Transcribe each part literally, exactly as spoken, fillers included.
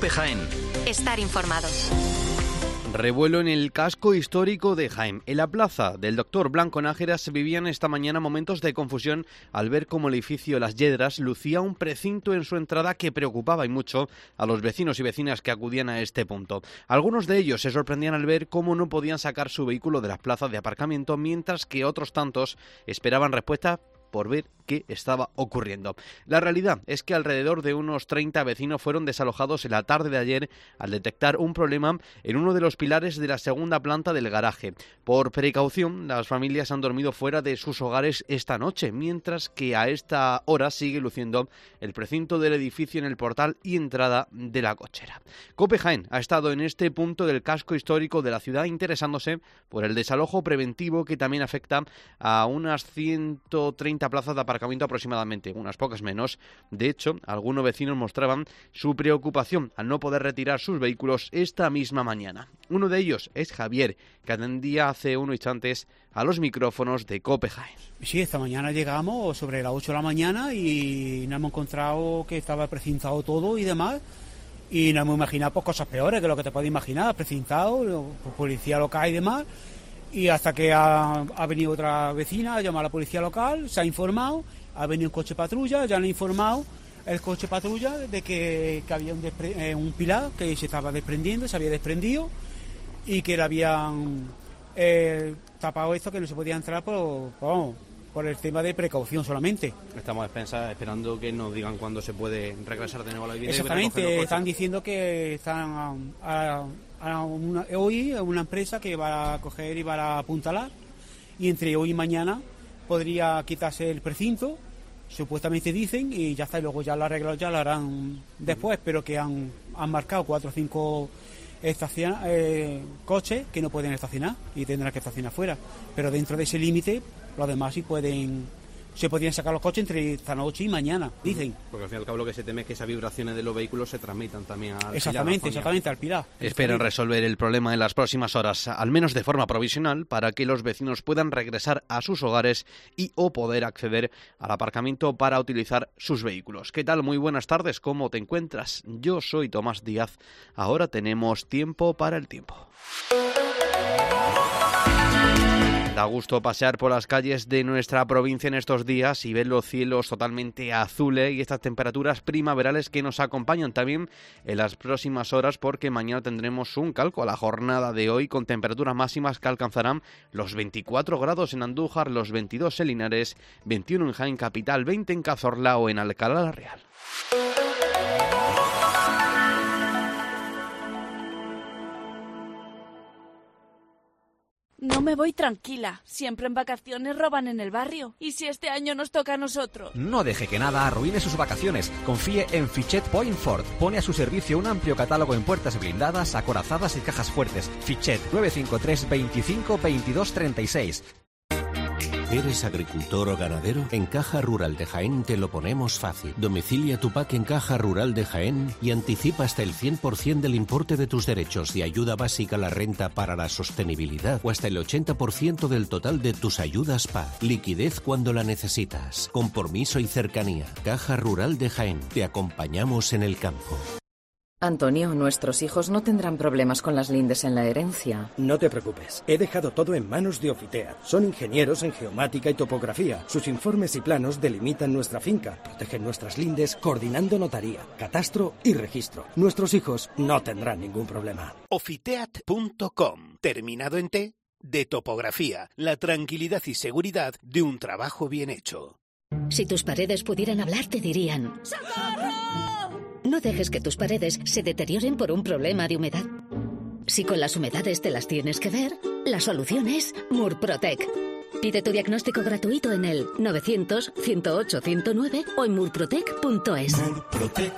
COPE Jaén. Estar informado. Revuelo en el casco histórico de Jaén. En la plaza del Doctor Blanco Nájera se vivían esta mañana momentos de confusión al ver cómo el edificio Las Yedras lucía un precinto en su entrada que preocupaba y mucho a los vecinos y vecinas que acudían a este punto. Algunos de ellos se sorprendían al ver cómo no podían sacar su vehículo de las plazas de aparcamiento, mientras que otros tantos esperaban respuesta por ver qué estaba ocurriendo. La realidad es que alrededor de unos treinta vecinos fueron desalojados en la tarde de ayer al detectar un problema en uno de los pilares de la segunda planta del garaje. Por precaución, las familias han dormido fuera de sus hogares esta noche, mientras que a esta hora sigue luciendo el precinto del edificio en el portal y entrada de la cochera. COPE Jaén ha estado en este punto del casco histórico de la ciudad interesándose por el desalojo preventivo que también afecta a unas ciento treinta plazas de aparcamiento aproximadamente, unas pocas menos. De hecho, algunos vecinos mostraban su preocupación al no poder retirar sus vehículos esta misma mañana. Uno de ellos es Javier, que atendía hace unos instantes a los micrófonos de COPE Jaén. Sí, esta mañana llegamos sobre las ocho de la mañana y nos hemos encontrado que estaba precintado todo y demás. Y nos hemos imaginado pues, cosas peores que lo que te puedes imaginar, precintado, policía local y demás. Y hasta que ha, ha venido otra vecina a llamar a la policía local, se ha informado, ha venido un coche patrulla, ya han informado el coche patrulla de que, que había un, despre, eh, un pilar que se estaba desprendiendo, se había desprendido y que le habían eh, tapado esto, que no se podía entrar por, por, por el tema de precaución solamente. Estamos a expensas esperando que nos digan cuándo se puede regresar de nuevo a la vivienda. Exactamente, están diciendo que están a, a, a una, hoy una empresa que va a coger y va a apuntalar, y entre hoy y mañana podría quitarse el precinto, supuestamente dicen, y ya está, y luego ya lo arreglan, ya lo harán después, pero que han, han marcado cuatro o cinco estaciona, eh, coches que no pueden estacionar y tendrán que estacionar fuera, pero dentro de ese límite los demás sí pueden, se podrían sacar los coches entre esta noche y mañana, dicen. Porque al fin y al cabo lo que se teme es que esas vibraciones de los vehículos se transmitan también al exactamente, pilar, exactamente, al pilar. Esperan resolver el problema en las próximas horas, al menos de forma provisional, para que los vecinos puedan regresar a sus hogares y o poder acceder al aparcamiento para utilizar sus vehículos. ¿Qué tal? Muy buenas tardes, ¿cómo te encuentras? Yo soy Tomás Díaz. Ahora tenemos tiempo para el tiempo. Da gusto pasear por las calles de nuestra provincia en estos días y ver los cielos totalmente azules y estas temperaturas primaverales que nos acompañan también en las próximas horas, porque mañana tendremos un calco a la jornada de hoy con temperaturas máximas que alcanzarán los veinticuatro grados en Andújar, los veintidós en Linares, veintiuno en Jaén Capital, veinte en Cazorla o en Alcalá la Real. No me voy tranquila. Siempre en vacaciones roban en el barrio. ¿Y si este año nos toca a nosotros? No deje que nada arruine sus vacaciones. Confíe en Fichet Point Ford. Pone a su servicio un amplio catálogo en puertas blindadas, acorazadas y cajas fuertes. Fichet nueve cinco tres, veinticinco, veintidós, treinta y seis. ¿Eres agricultor o ganadero? En Caja Rural de Jaén te lo ponemos fácil. Domicilia tu P A C en Caja Rural de Jaén y anticipa hasta el cien por ciento del importe de tus derechos de ayuda básica a la renta para la sostenibilidad o hasta el ochenta por ciento del total de tus ayudas P A C. Liquidez cuando la necesitas. Compromiso y cercanía. Caja Rural de Jaén. Te acompañamos en el campo. Antonio, nuestros hijos no tendrán problemas con las lindes en la herencia. No te preocupes, he dejado todo en manos de Ofiteat. Son ingenieros en geomática y topografía. Sus informes y planos delimitan nuestra finca, protegen nuestras lindes, coordinando notaría, catastro y registro. Nuestros hijos no tendrán ningún problema. Ofiteat punto com, terminado en T, de topografía, la tranquilidad y seguridad de un trabajo bien hecho. Si tus paredes pudieran hablar, te dirían: ¡socorro! No dejes que tus paredes se deterioren por un problema de humedad. Si con las humedades te las tienes que ver, la solución es Murprotec. Pide tu diagnóstico gratuito en el novecientos, ciento ocho, ciento nueve o en murprotec punto es. Murprotec.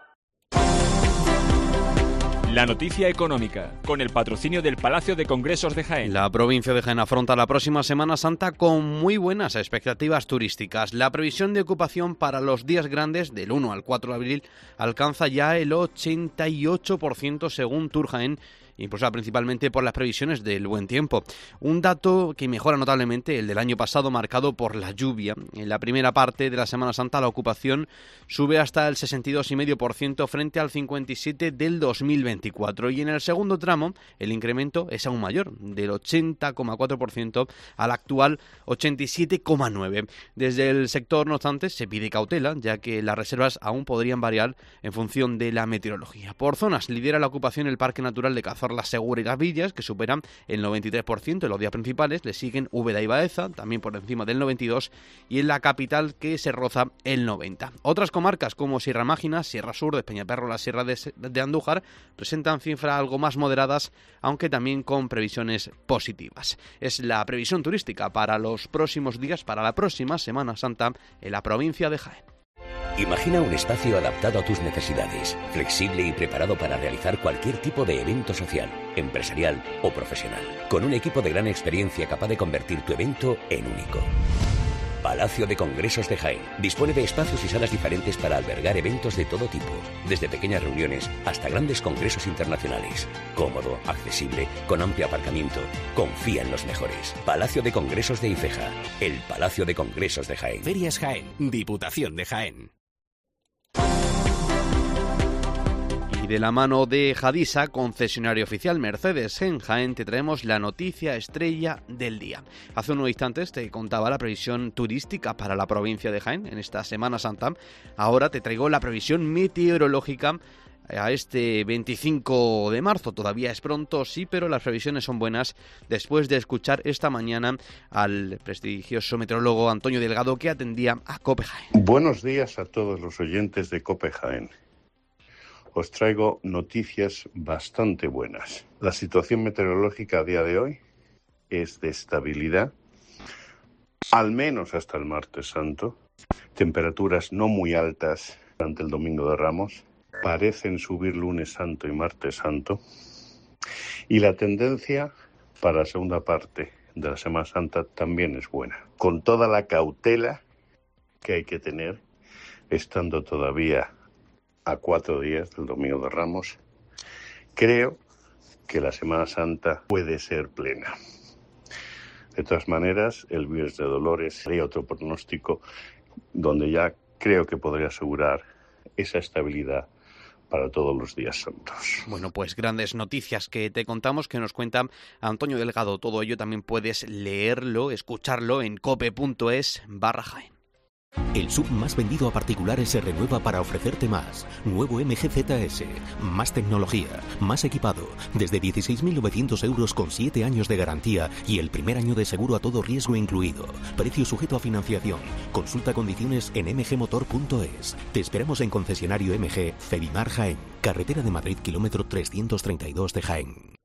La noticia económica, con el patrocinio del Palacio de Congresos de Jaén. La provincia de Jaén afronta la próxima Semana Santa con muy buenas expectativas turísticas. La previsión de ocupación para los días grandes, del uno al cuatro de abril, alcanza ya el ochenta y ocho por ciento según Tour Jaén impulsada principalmente por las previsiones del buen tiempo. Un dato que mejora notablemente el del año pasado, marcado por la lluvia. En la primera parte de la Semana Santa la ocupación sube hasta el sesenta y dos coma cinco por ciento frente al cincuenta y siete por ciento del dos mil veinticuatro, y en el segundo tramo el incremento es aún mayor, del ochenta coma cuatro por ciento al actual ochenta y siete coma nueve por ciento. Desde el sector, no obstante, se pide cautela, ya que las reservas aún podrían variar en función de la meteorología. Por zonas, lidera la ocupación el Parque Natural de Cazorla, Segura y Las Villas, que superan el noventa y tres por ciento en los días principales. Le siguen Úbeda y Baeza, también por encima del noventa y dos por ciento, y en la capital, que se roza el noventa por ciento. Otras comarcas como Sierra Mágina, Sierra Sur, Despeñaperro, la Sierra de, de Andújar presentan cifras algo más moderadas, aunque también con previsiones positivas. Es la previsión turística para los próximos días, para la próxima Semana Santa en la provincia de Jaén. Imagina un espacio adaptado a tus necesidades, flexible y preparado para realizar cualquier tipo de evento social, empresarial o profesional, con un equipo de gran experiencia capaz de convertir tu evento en único. Palacio de Congresos de Jaén dispone de espacios y salas diferentes para albergar eventos de todo tipo, desde pequeñas reuniones hasta grandes congresos internacionales. Cómodo, accesible, con amplio aparcamiento. Confía en los mejores. Palacio de Congresos de Ifeja, el Palacio de Congresos de Jaén. Ferias Jaén, Diputación de Jaén. Y de la mano de Jadisa, concesionario oficial Mercedes en Jaén, te traemos la noticia estrella del día. Hace unos instantes te contaba la previsión turística para la provincia de Jaén en esta Semana Santa. Ahora te traigo la previsión meteorológica a este veinticinco de marzo. Todavía es pronto, sí, pero las previsiones son buenas después de escuchar esta mañana al prestigioso meteorólogo Antonio Delgado, que atendía a COPE Jaén. Buenos días a todos los oyentes de COPE Jaén. Os traigo noticias bastante buenas. La situación meteorológica a día de hoy es de estabilidad, al menos hasta el martes santo. Temperaturas no muy altas durante el domingo de Ramos. Parecen subir lunes santo y martes santo. Y la tendencia para la segunda parte de la Semana Santa también es buena, con toda la cautela que hay que tener, estando todavía a cuatro días del Domingo de Ramos. Creo que la Semana Santa puede ser plena. De todas maneras, el Viernes de Dolores sería otro pronóstico donde ya creo que podría asegurar esa estabilidad para todos los días santos. Bueno, pues grandes noticias que te contamos, que nos cuenta Antonio Delgado. Todo ello también puedes leerlo, escucharlo en cope.es barra Jaén. El S U V más vendido a particulares se renueva para ofrecerte más. Nuevo M G Z S. Más tecnología, más equipado. Desde dieciséis mil novecientos euros con siete años de garantía y el primer año de seguro a todo riesgo incluido. Precio sujeto a financiación. Consulta condiciones en m g motor punto es. Te esperamos en concesionario M G, Fedimar Jaén. Carretera de Madrid, kilómetro trescientos treinta y dos de Jaén.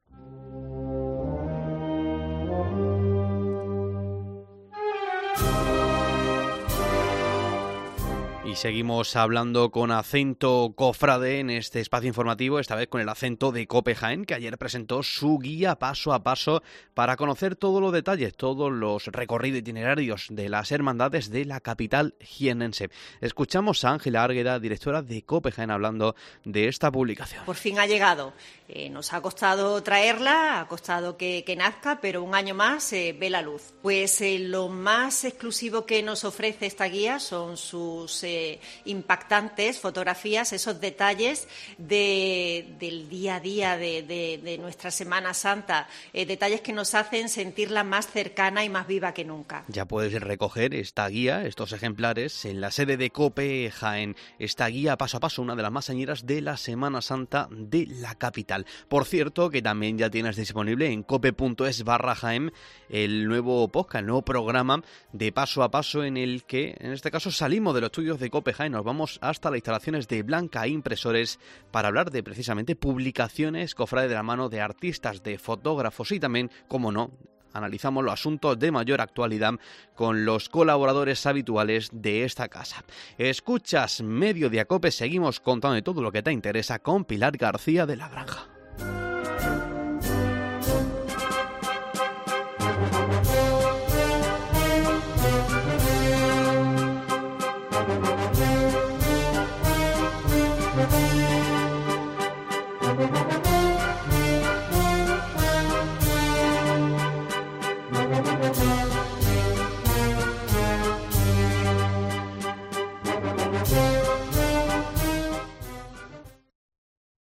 Y seguimos hablando con acento cofrade en este espacio informativo, esta vez con el acento de COPE Jaén, que ayer presentó su guía paso a paso para conocer todos los detalles, todos los recorridos itinerarios de las hermandades de la capital jiennense. Escuchamos a Ángela Argueda, directora de COPE Jaén, hablando de esta publicación. Por fin ha llegado. Eh, nos ha costado traerla, ha costado que, que nazca, pero un año más eh, ve la luz. Pues eh, lo más exclusivo que nos ofrece esta guía son sus eh, impactantes fotografías, esos detalles de, del día a día de, de, de nuestra Semana Santa, eh, detalles que nos hacen sentirla más cercana y más viva que nunca. Ya puedes recoger esta guía, estos ejemplares, en la sede de COPE Jaén. Esta guía paso a paso, una de las más señeras de la Semana Santa de la capital. Por cierto, que también ya tienes disponible en cope.es barra Jaén el nuevo podcast, el nuevo programa de paso a paso, en el que, en este caso, salimos de los estudios de COPE Jaén, nos vamos hasta las instalaciones de Blanca Impresores para hablar de precisamente publicaciones cofrades de la mano de artistas, de fotógrafos y también, como no, analizamos los asuntos de mayor actualidad con los colaboradores habituales de esta casa. Escuchas Mediodía Cope, seguimos contando de todo lo que te interesa con Pilar García de la Granja.